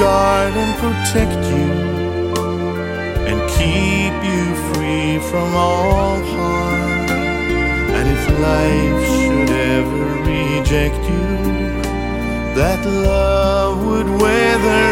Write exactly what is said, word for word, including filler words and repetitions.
guard and protect you and keep you free from all harm. And if life should ever reject you, that love would weather